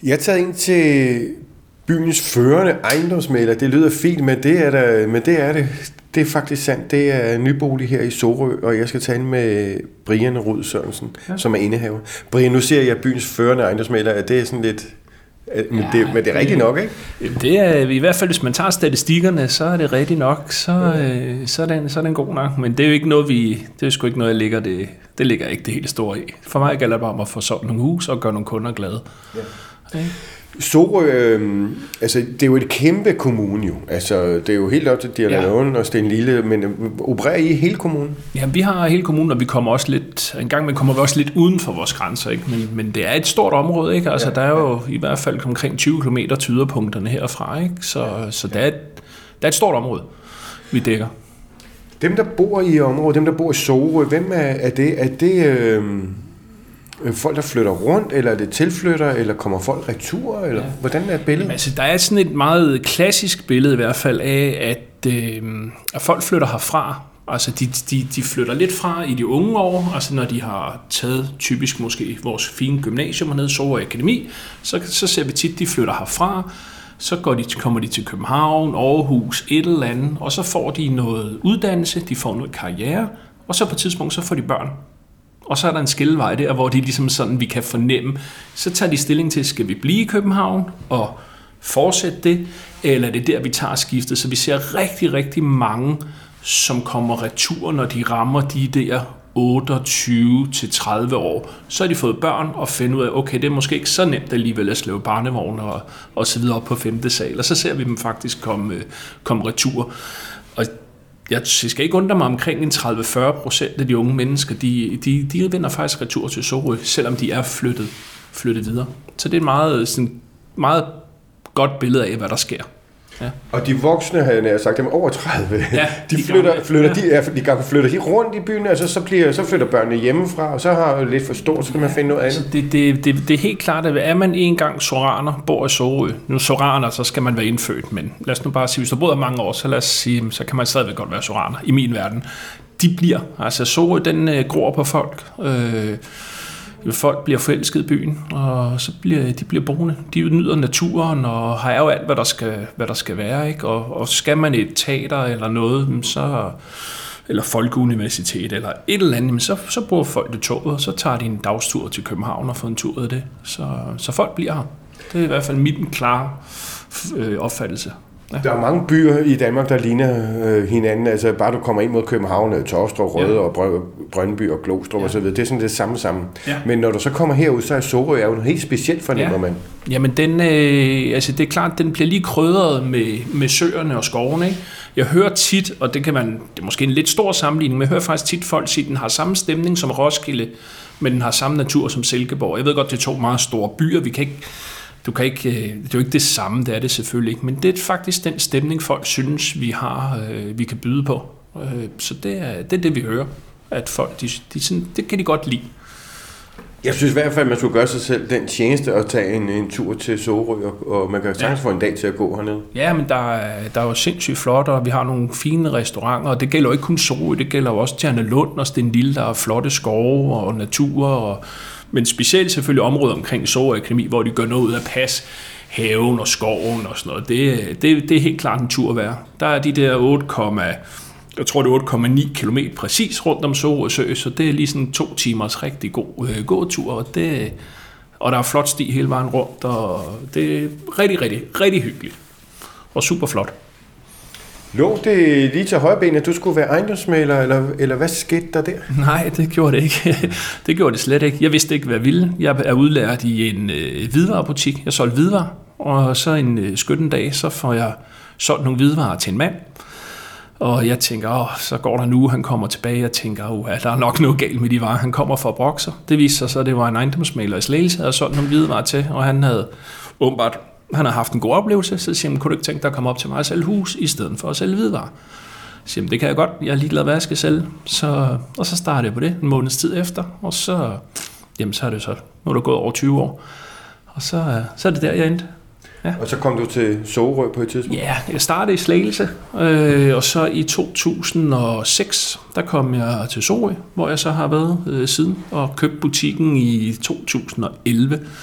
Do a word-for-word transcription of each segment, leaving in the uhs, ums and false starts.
Jeg er taget ind til byens førende ejendomsmægler. Det lyder fint, men det er, der, men det, er det. Det er faktisk sandt. Det er nybolig her i Sorø, og jeg skal tale med Brian Rud Sørensen, ja. som er indehaver. Brian, nu ser jeg byens førende ejendomsmægler, at det er sådan lidt... Men, ja, det, men det er rigtigt nok, ikke? Det er i hvert fald, hvis man tager statistikkerne, så er det rigtigt nok, så, øh, så, er den, så er den god nok. Men det er jo ikke noget, vi, det er jo sgu ikke noget, jeg ligger det, det ligger ikke det hele store i. For mig gælder det bare om at få solgt nogle hus og gøre nogle kunder glade. Ja. Okay. Sorø, øh, altså det er jo et kæmpe kommune jo. Altså det er jo helt op til Dialagåen ja. og Stenlille, men øh, opererer I hele kommunen? Ja, vi har hele kommunen, og vi kommer også lidt, en gang men kommer vi også lidt uden for vores grænser, ikke? Men, men det er et stort område, ikke? Altså ja. der er jo i hvert fald omkring tyve kilometer til yderpunkterne herfra, ikke? Så, ja. så der, er et, der er et stort område, vi dækker. Dem, der bor i området, dem, der bor i Sorø, hvem er, er det? Er det øh, folk, der flytter rundt, eller er det tilflytter, eller kommer folk retur, eller ja. hvordan er billedet? Jamen, altså, der er sådan et meget klassisk billede i hvert fald af, at, øh, at folk flytter herfra. Altså, de, de, de flytter lidt fra i de unge år, altså når de har taget typisk måske vores fine gymnasium hernede, Sorø Akademi, så, så ser vi tit, de flytter herfra. Så går de, kommer de til København, Aarhus, et eller andet, og så får de noget uddannelse, de får noget karriere, og så på et tidspunkt, så får de børn. Og så er der en skillevej der, hvor de ligesom sådan, vi kan fornemme, så tager de stilling til, skal vi blive i København og fortsætte det, eller er det der, vi tager skiftet. Så vi ser rigtig, rigtig mange, som kommer retur, når de rammer de der otteogtyve til tredive år. Så har de fået børn og finder ud af, okay, det er måske ikke så nemt alligevel at slæve barnevogn og, og så videre op på femte sal. Og så ser vi dem faktisk komme, komme retur. Og jeg skal ikke undre mig omkring en tredive til fyrre procent af de unge mennesker, de, de, de vender faktisk retur til Sorø, selvom de er flyttet, flyttet videre. Så det er et meget, sådan, meget godt billede af, hvad der sker. Ja. Og de voksne, havde jeg sagt, dem over tredive, ja, de, de flytter, flytter, ja. de, de flytter de rundt i byen, altså så, bliver, så flytter børnene hjemmefra, og så har jeg lidt for stort, så kan man finde noget andet. Det, det, det, det er helt klart, at er man en gang soraner, bor i Sorø, nu soraner, så skal man være indfødt, men lad os nu bare sige, hvis du boet mange år, så lad os sige, så kan man stadigvæk godt være soraner, i min verden. De bliver, altså Sorø, den øh, gror på folk, øh, folk bliver forelsket i byen, og så bliver de bliver boende. De nyder naturen og har jo alt, hvad der skal, hvad der skal være, ikke? Og, og skal man et teater eller noget, så, eller folkeuniversitet eller et eller andet, så, så bruger folk det toget, og så tager de en dagstur til København og får en tur af det. Så, så folk bliver her. Det er i hvert fald min klare øh, opfattelse. Ja. Der er mange byer i Danmark, der ligner øh, hinanden. Altså bare du kommer ind mod København, Torstrup, Røde ja. og Brøndby og Glostrup ja. og så videre. Det er sådan det samme sammen. Ja. Men når du så kommer herud, så er Sorø jo helt specielt, fornemmer ja. man. Jamen den, øh, altså det er klart, den bliver lige krydret med, med søerne og skovene, ikke? Jeg hører tit, og det kan man, det er måske en lidt stor sammenligning, men jeg hører faktisk tit folk sige, at den har samme stemning som Roskilde, men den har samme natur som Silkeborg. Jeg ved godt, det er to meget store byer, vi kan ikke Du kan ikke, det er jo ikke det samme, det er det selvfølgelig ikke, men det er faktisk den stemning, folk synes, vi har, øh, vi kan byde på. Øh, så det er, det er det, vi hører, at folk, de, de sådan, det kan de godt lide. Jeg synes i hvert fald, man skulle gøre sig selv den tjeneste at tage en, en tur til Sorø, og man kan sagtens ja. få en dag til at gå hernede. Ja, men der er, der er jo sindssygt flot, og vi har nogle fine restauranter, og det gælder jo ikke kun Sorø, det gælder jo også Tjernelund og Stenlille, der er flotte skove og natur, og men specielt selvfølgelig området omkring Sorø Akademi, hvor de gør noget ud af pas, haven og skoven og sådan noget. Det, det, det er helt klart en tur at være. Der er de der otte, jeg tror det er otte komma ni kilometer præcis rundt om Sorø Sø, så det er lige sådan to timers rigtig god øh, gåtur, og, det, og der er flot sti hele vejen rundt, og det er rigtig, rigtig, rigtig hyggeligt og super flot. Lå det lige til højrebenet, at du skulle være ejendomsmægler, eller, eller hvad skete der der? Nej, det gjorde det ikke. Det gjorde det slet ikke. Jeg vidste ikke, hvad jeg ville. Jeg er udlært i en øh, hvidevarebutik. Jeg solgte hvidevarer, og så en øh, skøtten dag, så får jeg solgt nogle hvidevarer til en mand. Og jeg tænker, åh, så går der en uge, han kommer tilbage, jeg tænker, åh, der er nok noget galt med de varer. Han kommer for at brokke sig. Det viste sig så, at det var en ejendomsmægler i Slagelse, jeg havde solgt nogle hvidevarer til, og han havde åbenbart han har haft en god oplevelse, så siger han, kunne du ikke tænke dig at komme op til mig og sælge hus, i stedet for at sælge hvidevarer? Så siger han, det kan jeg godt, jeg er ligeglad, hvad jeg skal sælge. Så, og så startede jeg på det en måneds tid efter, og så, jamen, så er det så, nu er det gået over tyve år, og så, så er det der, jeg endte. Ja. Og så kom du til Sorø på et tidspunkt? Ja, jeg startede i Slagelse, øh, og så i to tusind og seks, der kom jeg til Sorø, hvor jeg så har været øh, siden, og købte butikken i to tusind og elleve.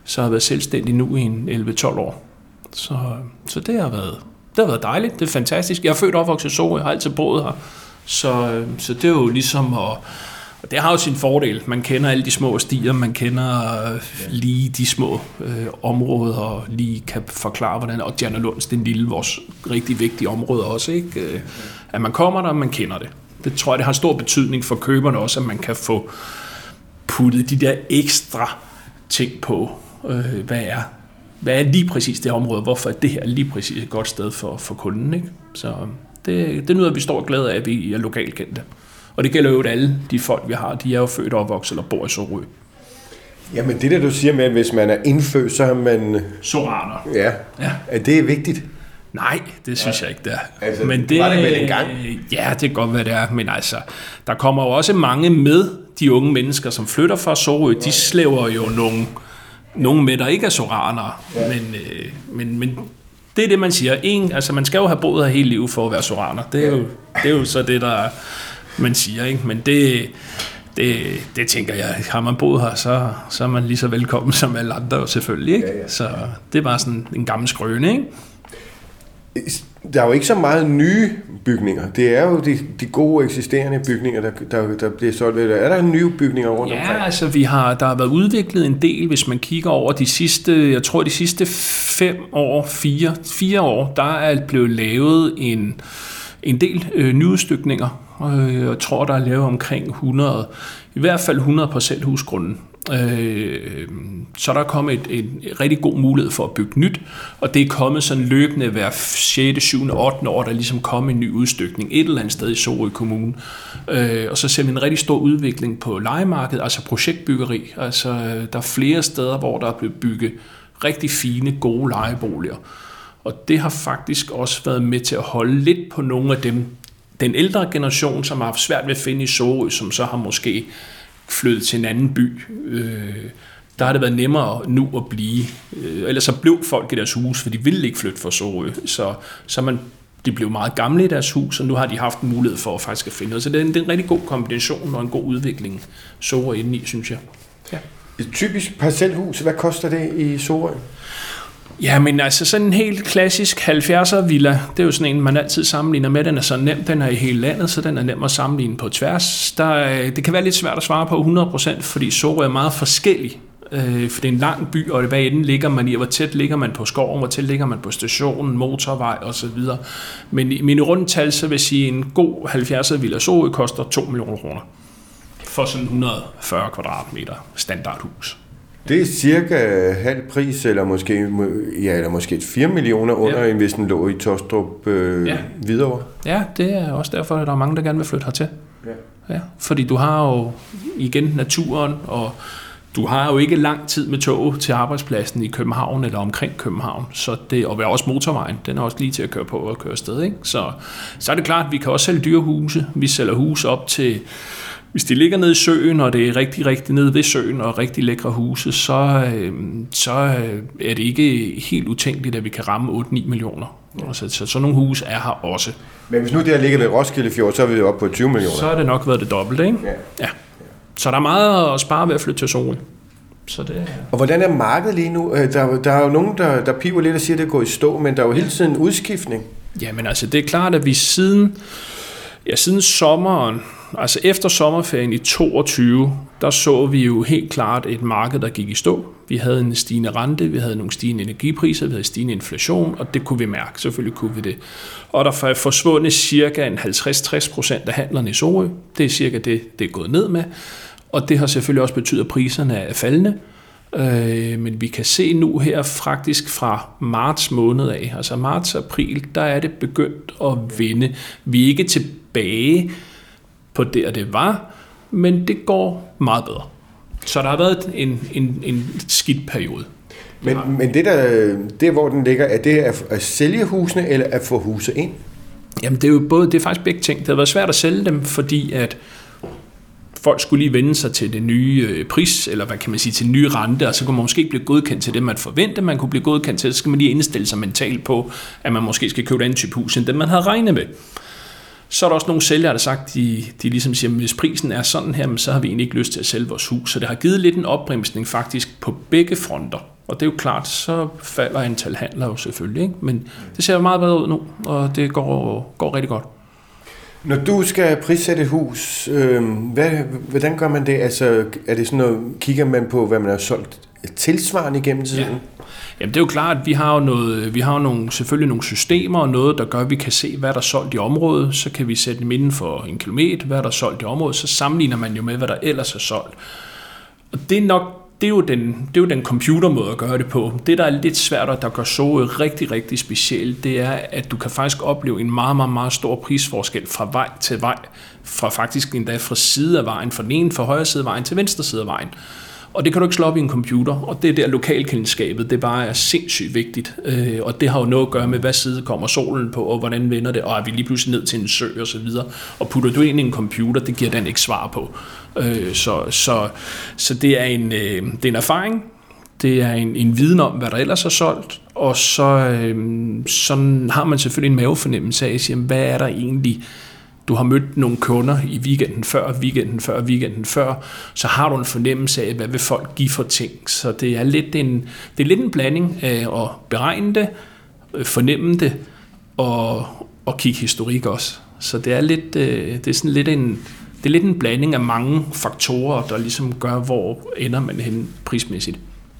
så har jeg været selvstændig nu i en elleve tolv år. Så, så det har været det har været dejligt, det er fantastisk. Jeg er født og opvokset i Sorø, jeg har altid boet her. Så, så det er jo ligesom at, og det har jo sin fordel. Man kender alle de små stier, man kender lige de små øh, områder, og lige kan forklare, hvordan, og Diana Lunds, det er en lille, vores rigtig vigtige område også, ikke? At man kommer der, og man kender det. Det tror jeg, det har stor betydning for køberne også, at man kan få puttet de der ekstra ting på, øh, hvad er hvad er lige præcis det område, hvorfor er det her lige præcis et godt sted for, for kunden, ikke? Så det, det er noget, vi står glade af, at vi er lokalkendte. Og det gælder jo, at alle de folk, vi har, de er jo født og opvokset eller bor i Sorø. Jamen det der, du siger med, at hvis man er indfødt, så er man... Soraner. Ja, ja. Er det vigtigt? Nej, det synes ja. jeg ikke, det er. Altså, men det, var det vel en gang? Ja, det kan godt være, det er. Men altså, der kommer jo også mange med, de unge mennesker, som flytter fra Sorø. De slæver jo nogle, nogle med, der ikke er soranere. Ja. Men, øh, men, men det er det, man siger. En, altså, man skal jo have boet her hele livet for at være soraner. Det er jo, det er jo så det, der man siger, ikke? Men det... Det, det tænker jeg, har man boet her, så, så er man lige så velkommen som alle andre selvfølgelig, ikke? Ja, ja. Så det er bare sådan en gammel skrøne, ikke? Der er jo ikke så meget nye bygninger. Det er jo de, de gode eksisterende bygninger, der, der, der bliver solgt. Er der nye bygninger rundt ja, omkring? Ja, altså vi har, der har været udviklet en del, hvis man kigger over de sidste, jeg tror de sidste fem år, fire, fire år, der er blevet lavet en, en del øh, nyudstykninger. Jeg tror, der er lavet omkring hundrede, i hvert fald hundrede parcelhusgrunden. Så der er kommet et, et, et rigtig god mulighed for at bygge nyt, og det er kommet sådan løbende hver sjette, syvende, ottende år, der er ligesom kommet en ny udstykning et eller andet sted i Sorø Kommune. Og så ser vi en rigtig stor udvikling på lejemarkedet, altså projektbyggeri. Altså, der er flere steder, hvor der er blevet bygget rigtig fine, gode lejeboliger. Og det har faktisk også været med til at holde lidt på nogle af dem, den ældre generation, som har haft svært ved at finde i Sorø, som så har måske flyttet til en anden by, øh, der har det været nemmere nu at blive. Øh, ellers så blev folk i deres hus, for de ville ikke flytte fra Sorø. Så, så man, de blev meget gamle i deres hus, og nu har de haft en mulighed for at faktisk at finde noget. Så det er en, det er en rigtig god kombination og en god udvikling, Sorø indeni, synes jeg. Ja. Et typisk parcelhus, hvad koster det i Sorø? Ja, men altså sådan en helt klassisk halvfjerdser villa, det er jo sådan en, man altid sammenligner med. Den er så nem, den er i hele landet, så den er nem at sammenligne på tværs. Der, det kan være lidt svært at svare på hundrede procent, fordi Sorø er meget forskellig. Øh, for det er en lang by, og hvad enden ligger man i, hvor tæt ligger man på skoven, hvor tæt ligger man på stationen, motorvej osv. Men i mine rundtal, så vil jeg sige, en god halvfjerdser villa Sorø koster to millioner kroner for sådan et hundrede og fyrre kvadratmeter standardhus. Det er cirka halv pris, eller måske, ja, eller måske fire millioner under, ja. End hvis den lå i Tostrup øh, ja. Hvidovre. Ja, det er også derfor, at der er mange, der gerne vil flytte hertil. Ja. Ja, fordi du har jo igen naturen, og du har jo ikke lang tid med tog til arbejdspladsen i København eller omkring København. Så det, og også motorvejen, den er også lige til at køre på og køre afsted, ikke? Så, så er det klart, at vi kan også sælge dyre huse. Vi sælger huse op til... Hvis de ligger nede i søen, og det er rigtig, rigtig nede ved søen, og rigtig lækre huse, så, øh, så er det ikke helt utænkeligt, at vi kan ramme otte til ni millioner. Ja. Så, så sådan nogle huse er her også. Men hvis nu det her ligger ved Roskilde Fjord, så er vi oppe på tyve millioner. Så har det nok været det dobbelte, ikke? Ja. Ja. Så der er meget at spare ved at flytte til Sorø. Så det... Og hvordan er markedet lige nu? Der, der er jo nogen, der, der piver lidt og siger, at det går i stå, men der er jo hele tiden en udskiftning. Jamen altså, det er klart, at vi siden, ja, siden sommeren, altså efter sommerferien i toogtyve, der så vi jo helt klart et marked, der gik i stå. Vi havde en stigende rente, vi havde nogle stigende energipriser, vi havde stigende inflation, og det kunne vi mærke, selvfølgelig kunne vi det. Og der er forsvundet cirka en halvtreds til tres procent af handlerne i Sorø. Det er cirka det, det er gået ned med. Og det har selvfølgelig også betydet, at priserne er faldende. Øh, men vi kan se nu her faktisk fra marts måned af, altså marts-april, der er det begyndt at vinde. Vi er ikke tilbage på der det var, men det går meget bedre. Så der har været en, en, en skidt periode. Men, men det, der, det, hvor den ligger, er det at, at sælge husene, eller at få huse ind? Jamen, det er jo både, det er faktisk begge ting. Det har været svært at sælge dem, fordi at folk skulle lige vende sig til det nye pris, eller hvad kan man sige, til nye rente, og så kunne man måske ikke blive godkendt til det, man forventede, man kunne blive godkendt til, så skal man lige indstille sig mentalt på, at man måske skal købe en anden type hus, end det man havde regnet med. Så er der også nogle sælgere, der har sagt, de, de ligesom siger, at hvis prisen er sådan her, så har vi egentlig ikke lyst til at sælge vores hus. Så det har givet lidt en opbremsning faktisk på begge fronter. Og det er jo klart, så falder antal handler jo selvfølgelig, ikke? Men det ser meget bedre ud nu, og det går, går rigtig godt. Når du skal prissætte et hus, øh, hvad, hvordan gør man det? Altså, er det sådan noget, kigger man på, hvad man har solgt tilsvarende igennem tiden? Ja. Jamen det er jo klart, at vi har jo, noget, vi har jo nogle, selvfølgelig nogle systemer og noget, der gør, at vi kan se, hvad der er solgt i området. Så kan vi sætte dem inden for en kilometer, hvad der er solgt i området. Så sammenligner man jo med, hvad der ellers er solgt. Og det er nok Det er, jo den, det er jo den computermåde at gøre det på. Det, der er lidt svært, og der gør så rigtig, rigtig specielt, det er, at du kan faktisk opleve en meget, meget, meget stor prisforskel fra vej til vej. Fra faktisk endda fra side af vejen, fra den ene, fra højre side af vejen til venstre side af vejen. Og det kan du ikke slå op i en computer, og det er der lokalkendskabet, det bare er sindssygt vigtigt. Og det har jo noget at gøre med, hvad side kommer solen på, og hvordan vender det, og er vi lige pludselig ned til en sø og så videre. Og putter du ind i en computer, det giver den ikke svar på. Så, så, så det er en, det er en erfaring, det er en, en viden om, hvad der ellers er solgt, og så sådan har man selvfølgelig en mavefornemmelse af, siger, hvad er der egentlig. Du har mødt nogle kunder i weekenden før, weekenden før, weekenden før, så har du en fornemmelse af, hvad vil folk give for ting. Så det er lidt en, det er lidt en blanding af at beregne det, fornemme det og, og kigge historik også. Så det er lidt, det er sådan lidt en, det er lidt en blanding af mange faktorer, der ligesom gør, hvor ender man hen prismæssigt.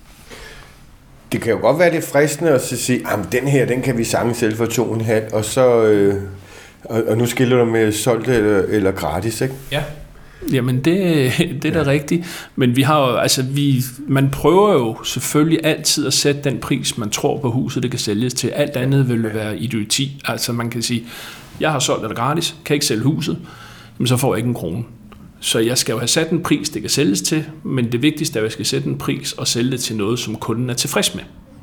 Det kan jo godt være lidt fristende at sige, at den her, den kan vi sagtens sælge for to og en halv, og så... Øh Og, og nu skiller du med solgt eller, eller gratis, ikke? Ja, jamen det, det er da ja. rigtigt. Men vi har jo, altså vi, man prøver jo selvfølgelig altid at sætte den pris, man tror på huset, det kan sælges til. Alt andet vil være idioti. Altså man kan sige, jeg har solgt eller gratis, kan ikke sælge huset, men så får jeg ikke en krone. Så jeg skal jo have sat en pris, det kan sælges til, men det vigtigste er, at jeg skal sætte en pris og sælge det til noget, som kunden er tilfreds med.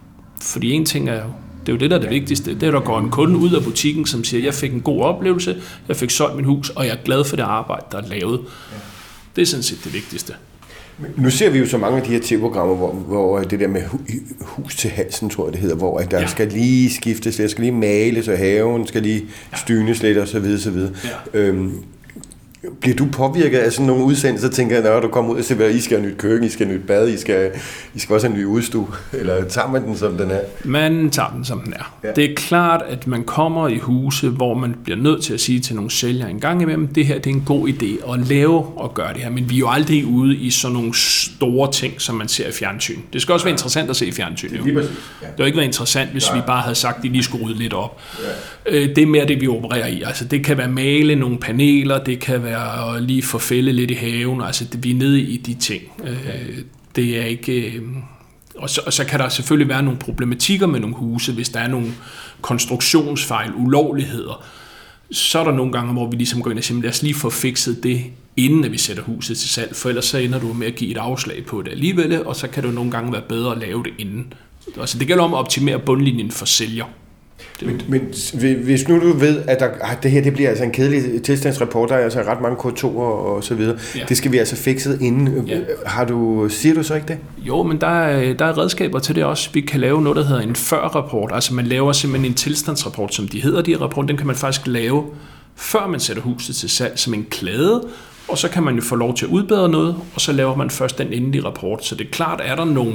Fordi en ting er jo, det er jo det, der er det vigtigste. Det er, der går en kunde ud af butikken, som siger, jeg fik en god oplevelse, jeg fik solgt mit hus, og jeg er glad for det arbejde, der er lavet. Det er sådan set det vigtigste. Nu ser vi jo så mange af de her tv-programmer, hvor, hvor det der med hus til halsen, tror jeg det hedder, hvor der ja. skal lige skiftes, der skal lige males, og haven skal lige stynes lidt, og så videre, så videre. Ja. Øhm, Bliver du påvirket af sådan nogle udsendelser, så tænker jeg, når du kommer ud og siger, I skal have nyt køkken, I skal have nyt bad, I skal, I skal også have en ny udstue, eller tager man den, som den er? Man tager den, som den er. Ja. Det er klart, at man kommer i huse, hvor man bliver nødt til at sige til nogle sælgere en gang imellem, det her det er en god idé at lave og gøre det her, men vi er jo aldrig ude i sådan nogle store ting, som man ser i fjernsyn. Det skal også være interessant at se i fjernsyn. Jo. Det har jo ikke været interessant, hvis ja. vi bare havde sagt, at de lige skulle rydde lidt op. Ja. Det er mere det, vi opererer i. Altså, det kan være male nogle paneler, det kan være og lige forfælde lidt i haven, altså det, vi er nede i de ting. Okay. Det er ikke... Og så, og så kan der selvfølgelig være nogle problematikker med nogle huse, hvis der er nogle konstruktionsfejl, ulovligheder. Så er der nogle gange, hvor vi ligesom går ind og siger, lad os lige få fikset det, inden at vi sætter huset til salg, for ellers så ender du med at give et afslag på det alligevel, og så kan det nogle gange være bedre at lave det inden. Altså det gælder om at optimere bundlinjen for sælger. Men, men hvis nu du ved, at der, at det her det bliver altså en kedelig tilstandsrapport, der er altså ret mange K to'er og så videre, ja. det skal vi altså fikset inden. Ja. Har du, siger du så ikke det? Jo, men der er, der er redskaber til det også. Vi kan lave noget, der hedder en før-rapport. Altså man laver simpelthen en tilstandsrapport, som de hedder, de rapporter. Den kan man faktisk lave, før man sætter huset til salg, som en klade, og så kan man jo få lov til at udbedre noget, og så laver man først den endelige rapport. Så det er klart, er der nogle...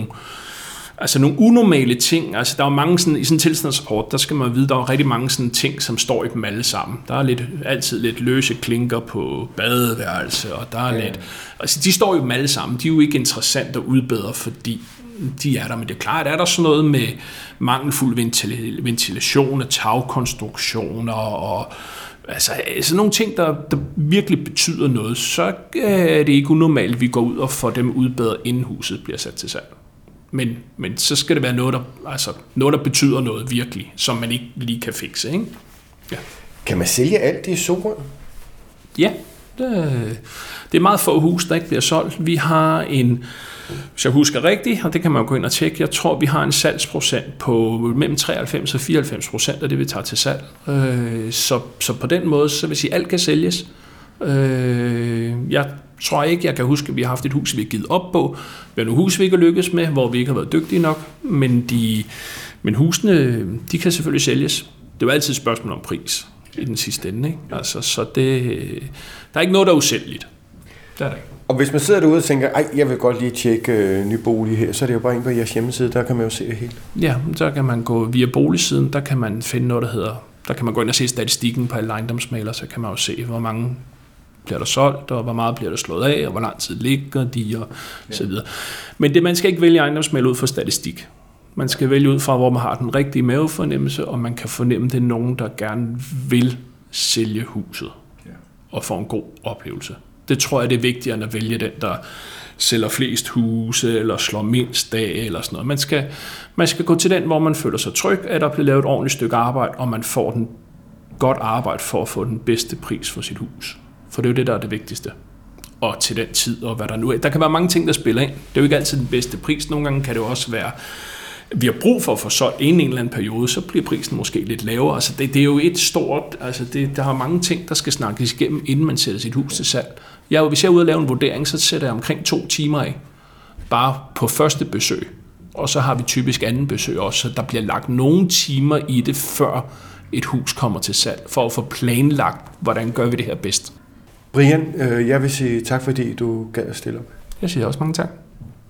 Altså nogle unormale ting, altså der er mange sådan, i sådan en tilstandsrapport, der skal man vide, der er rigtig mange sådan ting, som står i dem alle sammen. Der er lidt, altid lidt løse klinker på badeværelse, og der er ja. lidt, altså de står i dem alle sammen, de er jo ikke interessante at udbedre, fordi de er der, men det er klart, er der sådan noget med mangelfuld ventil- ventilation og tagkonstruktioner og altså sådan nogle ting, der, der virkelig betyder noget, så er det ikke unormalt, at vi går ud og får dem udbedret, inden huset bliver sat til salg. Men, men så skal det være noget der, altså noget, der betyder noget virkelig, som man ikke lige kan fikse. Ikke? Ja. Kan man sælge alt i Sorø? Ja, det, det er meget få hus, der ikke bliver solgt. Vi har en, hvis jeg husker rigtigt, og det kan man jo gå ind og tjekke, jeg tror, vi har en salgsprocent på mellem treoghalvfems og fireoghalvfems procent af det, vi tager til salg. Så, så på den måde, så vil sige, alt kan sælges. Jeg tror ikke, jeg kan huske, at vi har haft et hus, vi har givet op på. Vi har nogle hus, vi ikke har lykkes med, hvor vi ikke har været dygtige nok, men, de, men husene, de kan selvfølgelig sælges. Det er jo altid et spørgsmål om pris. i den sidste ende. Ikke? Altså, så det, der er ikke noget, der er usælgeligt. Det er det ikke. Og hvis man sidder derude og tænker, ej, jeg vil godt lige tjekke øh, ny bolig her, så er det jo bare ind på jeres hjemmeside, der kan man jo se det hele. Ja, så kan man gå via boligsiden, der kan man finde noget, der hedder, der kan man gå ind og se statistikken på alle ejendomsmæglere, så kan man jo se, hvor mange bliver der solgt, og hvor meget bliver der slået af, og hvor lang tid ligger de, og ja. Så videre. Men det, man skal ikke vælge ejendomsmægler ud fra statistik. Man skal vælge ud fra, hvor man har den rigtige mavefornemmelse, og man kan fornemme, det er nogen, der gerne vil sælge huset, ja. Og få en god oplevelse. Det tror jeg, det er vigtigere end at vælge den, der sælger flest huse, eller slår mindst af, eller sådan noget. Man skal, man skal gå til den, hvor man føler sig tryg, at der bliver lavet et ordentligt stykke arbejde, og man får den godt arbejde for at få den bedste pris for sit hus. For det er jo det, der er det vigtigste. Og til den tid, og hvad der nu er. Der kan være mange ting, der spiller ind. Det er jo ikke altid den bedste pris. Nogle gange kan det jo også være, vi har brug for at få solgt en, en eller anden periode, så bliver prisen måske lidt lavere. Altså det, det er jo et stort, altså det, der har mange ting, der skal snakkes igennem, inden man sætter sit hus til salg. Jeg, hvis jeg er ude og lave en vurdering, så sætter jeg omkring to timer af, bare på første besøg. Og så har vi typisk anden besøg også, så der bliver lagt nogle timer i det, før et hus kommer til salg, for at få planlagt, hvordan gør vi det her bedst. Brian, jeg vil sige tak, fordi du gad at stille op. Jeg siger også mange tak.